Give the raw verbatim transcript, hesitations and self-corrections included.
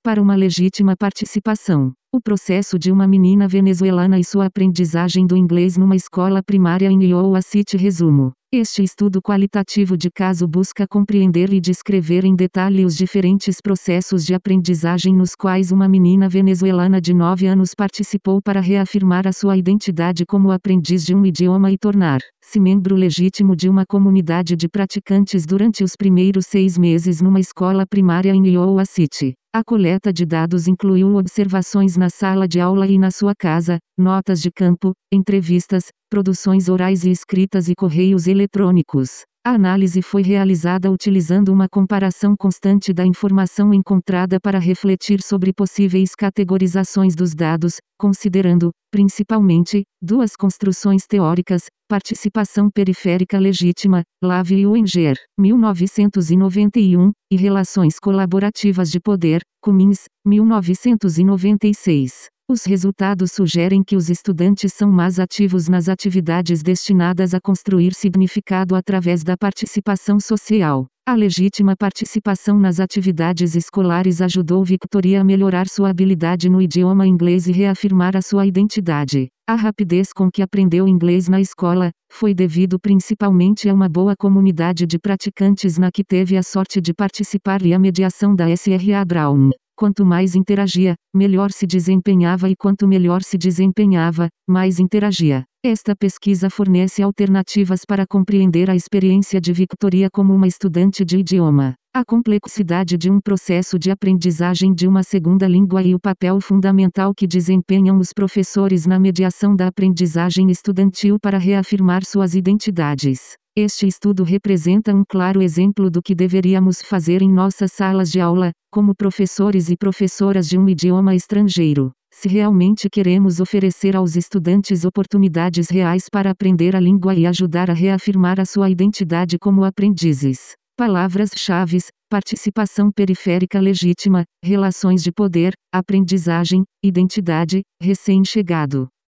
para uma legítima participação. O processo de uma menina venezuelana e sua aprendizagem do inglês numa escola primária em Iowa City. Resumo. Este estudo qualitativo de caso busca compreender e descrever em detalhe os diferentes processos de aprendizagem nos quais uma menina venezuelana de nove anos participou para reafirmar a sua identidade como aprendiz de um idioma e tornar-se membro legítimo de uma comunidade de praticantes durante os primeiros seis meses numa escola primária em Iowa City. A coleta de dados incluiu observações na sala de aula e na sua casa, notas de campo, entrevistas, produções orais e escritas e correios eletrônicos. A análise foi realizada utilizando uma comparação constante da informação encontrada para refletir sobre possíveis categorizações dos dados, considerando, principalmente, duas construções teóricas: participação periférica legítima, Lave e Wenger, mil novecentos e noventa e um, e relações colaborativas de poder, Cummins, mil novecentos e noventa e seis. Os resultados sugerem que os estudantes são mais ativos nas atividades destinadas a construir significado através da participação social. A legítima participação nas atividades escolares ajudou Victoria a melhorar sua habilidade no idioma inglês e reafirmar a sua identidade. A rapidez com que aprendeu inglês na escola foi devido principalmente a uma boa comunidade de praticantes na que teve a sorte de participar e a mediação da S R A Brown. Quanto mais interagia, melhor se desempenhava, e quanto melhor se desempenhava, mais interagia. Esta pesquisa fornece alternativas para compreender a experiência de Victoria como uma estudante de idioma, a complexidade de um processo de aprendizagem de uma segunda língua e o papel fundamental que desempenham os professores na mediação da aprendizagem estudantil para reafirmar suas identidades. Este estudo representa um claro exemplo do que deveríamos fazer em nossas salas de aula, como professores e professoras de um idioma estrangeiro. Se realmente queremos oferecer aos estudantes oportunidades reais para aprender a língua e ajudar a reafirmar a sua identidade como aprendizes. Palavras-chave: participação periférica legítima, relações de poder, aprendizagem, identidade, recém-chegado.